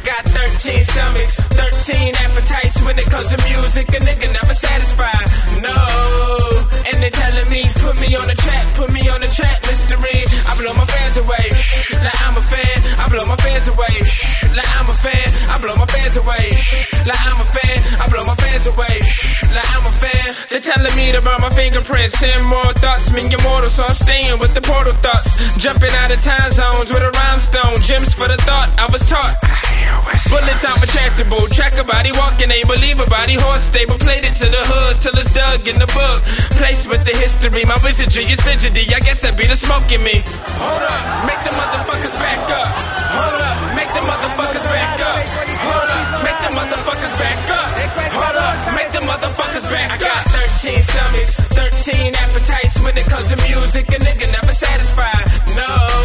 got 13 stomachs, 13 appetites. When it comes to music, a nigga never satisfied. No, and they telling me, put me on the track, mystery. I blow my fans away, like I'm a fan. I blow my fans away, like I'm a fan. I blow my fans away, like I'm a fan. I blow my fans away, like I'm a fan. They're telling me to burn my fingerprints and more thoughts mean you're mortal, so I'm staying with the portal thoughts. Jumping out of time zones with a rhymestone. Gems for the thought I was taught. Bullets I'm retractable, track a body walking, ain't believe a body horse stable. Played it to the hoods till it's dug in the book. Place with the history, my wizardry is fidgety. I guess that be the smoke in me. Hold up, make the motherfuckers back up. Hold up, make the motherfuckers back up. Hold up, make the motherfuckers back up. Hold up, make the motherfuckers back up. I got 13 stomachs, 13 appetites. When it comes to music, a nigga never satisfied. No,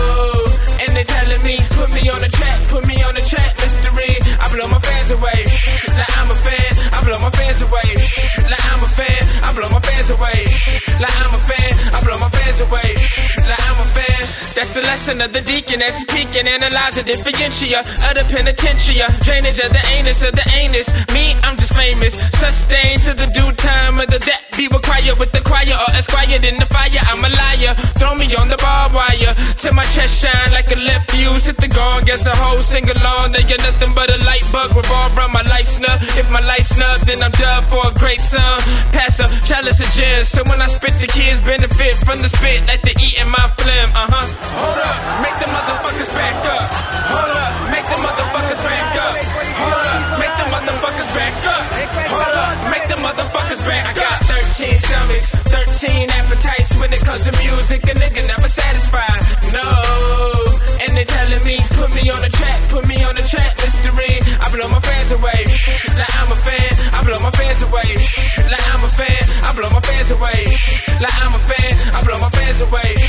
and they telling me, put me on the track, mystery. I blow my fans away, like I'm a fan. I blow my fans away, like I'm a fan. I blow my fans away, like I'm a fan. I blow my fans away, like I'm a fan. That's the lesson of the deacon as he's peeking, analyzing differential of the penitentiary. Drainage of the anus. Me, I'm just famous. Sustained to the due time of the that be required with the choir or esquired in the fire. I'm a liar. Throw me on the barbed wire till my chest shine like a left fuse. Hit the gong, guess the whole sing along. They get nothing but a light bug revolve around my light snub. If my light snub, then I'm dubbed for a great song. Pass a chalice of gin, so when I spit, the kids benefit from the spit like they eating my phlegm. Hold up, make the motherfuckers back up. Hold up, make the motherfuckers back up. Hold up, make the motherfuckers back up. Hold up, make the motherfuckers back up. I got 13 stomachs, 13 appetites. When it comes to music, a nigga never satisfied. No, and they telling me, put me on the track, mystery. I blow my fans away, like I'm a fan. I blow my fans away, like I'm a fan. I blow my fans away, like I'm a fan. I blow my fans away.